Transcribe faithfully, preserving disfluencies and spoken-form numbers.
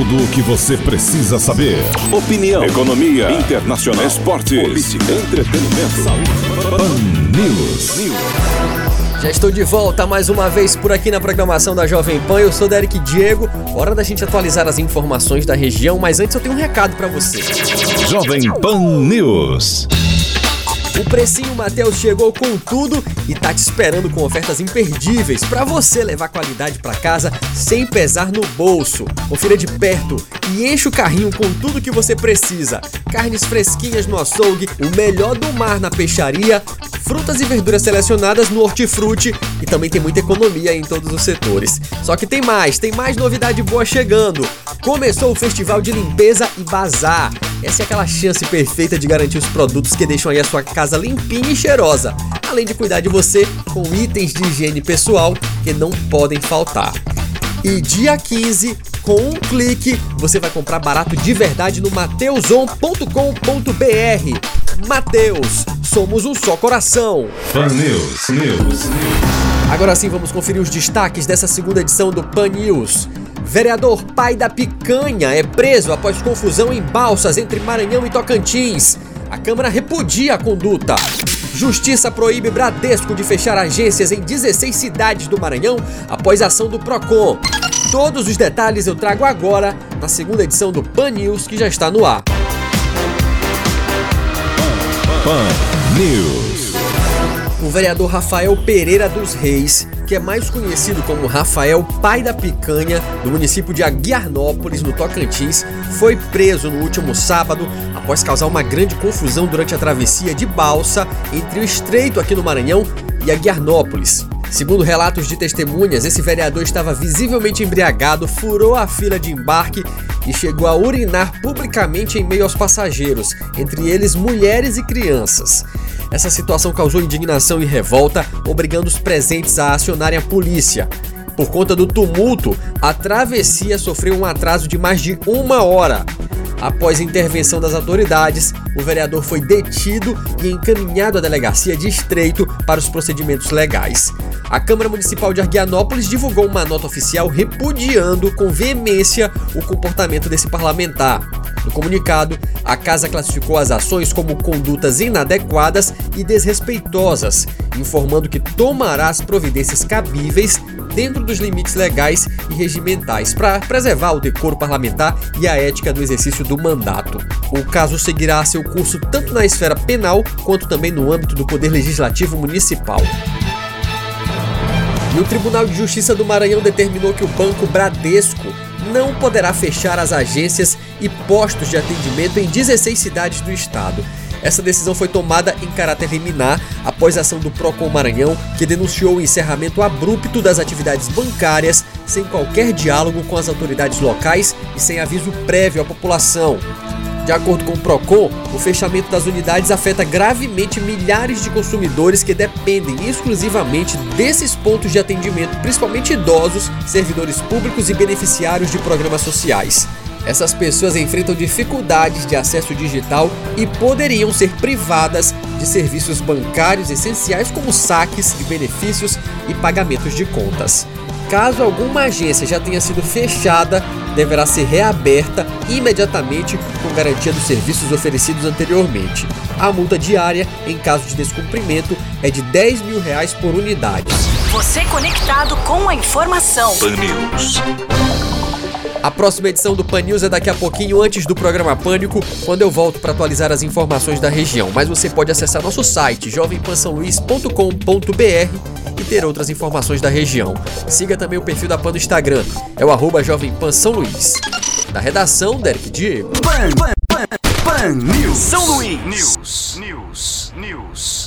Tudo o que você precisa saber. Opinião, economia, internacional, esportes, política, entretenimento, saúde. Pan News. Já estou de volta mais uma vez por aqui na programação da Jovem Pan. Eu sou Derek Diego. Hora da gente atualizar as informações da região, mas antes eu tenho um recado para você. Jovem Pan News. O Precinho Mateus chegou com tudo e tá te esperando com ofertas imperdíveis para você levar qualidade para casa sem pesar no bolso. Confira de perto e enche o carrinho com tudo que você precisa. Carnes fresquinhas no açougue, o melhor do mar na peixaria, frutas e verduras selecionadas no hortifruti e também tem muita economia em todos os setores. Só que tem mais, tem mais novidade boa chegando. Começou o Festival de Limpeza e Bazar. Essa é aquela chance perfeita de garantir os produtos que deixam aí a sua casa limpinha e cheirosa, além de cuidar de você com itens de higiene pessoal que não podem faltar. E dia quinze, com um clique, você vai comprar barato de verdade no mateuson ponto com ponto b r. Mateus, somos um só coração. Pan News, News, News. Agora sim, vamos conferir os destaques dessa segunda edição do Pan News. Vereador pai da picanha é preso após confusão em Balsas entre Maranhão e Tocantins. A Câmara repudia a conduta. Justiça proíbe Bradesco de fechar agências em dezesseis cidades do Maranhão após a ação do Procon. Todos os detalhes eu trago agora na segunda edição do Pan News, que já está no ar. Pan News. O vereador Rafael Pereira dos Reis, que é mais conhecido como Rafael Pai da Picanha, do município de Aguiarnópolis, no Tocantins, foi preso no último sábado após causar uma grande confusão durante a travessia de balsa entre o Estreito aqui no Maranhão e Aguiarnópolis. Segundo relatos de testemunhas, esse vereador estava visivelmente embriagado, furou a fila de embarque e chegou a urinar publicamente em meio aos passageiros, entre eles mulheres e crianças. Essa situação causou indignação e revolta, obrigando os presentes a acionarem a polícia. Por conta do tumulto, a travessia sofreu um atraso de mais de uma hora. Após a intervenção das autoridades, o vereador foi detido e encaminhado à delegacia de Estreito para os procedimentos legais. A Câmara Municipal de Aguiarnópolis divulgou uma nota oficial repudiando com veemência o comportamento desse parlamentar. No comunicado, a casa classificou as ações como condutas inadequadas e desrespeitosas, informando que tomará as providências cabíveis dentro dos limites legais e regimentais para preservar o decoro parlamentar e a ética do exercício do mandato. O caso seguirá seu curso tanto na esfera penal quanto também no âmbito do Poder Legislativo Municipal. E o Tribunal de Justiça do Maranhão determinou que o Banco Bradesco não poderá fechar as agências e postos de atendimento em dezesseis cidades do estado. Essa decisão foi tomada em caráter liminar após a ação do Procon Maranhão, que denunciou o encerramento abrupto das atividades bancárias sem qualquer diálogo com as autoridades locais e sem aviso prévio à população. De acordo com o Procon, o fechamento das unidades afeta gravemente milhares de consumidores que dependem exclusivamente desses pontos de atendimento, principalmente idosos, servidores públicos e beneficiários de programas sociais. Essas pessoas enfrentam dificuldades de acesso digital e poderiam ser privadas de serviços bancários essenciais como saques de benefícios e pagamentos de contas. Caso alguma agência já tenha sido fechada, deverá ser reaberta imediatamente com garantia dos serviços oferecidos anteriormente. A multa diária, em caso de descumprimento, é de dez mil reais por unidade. Você conectado com a informação. Pan News. A próxima edição do Pan News é daqui a pouquinho, antes do programa Pânico, quando eu volto para atualizar as informações da região. Mas você pode acessar nosso site, jovem pan são luís ponto com ponto b r, e ter outras informações da região. Siga também o perfil da Pan no Instagram, é o arroba Jovem Pan São Luís. Da redação, Derek Diego. Pan, Pan, Pan, Pan News. São Luís. News. News. News.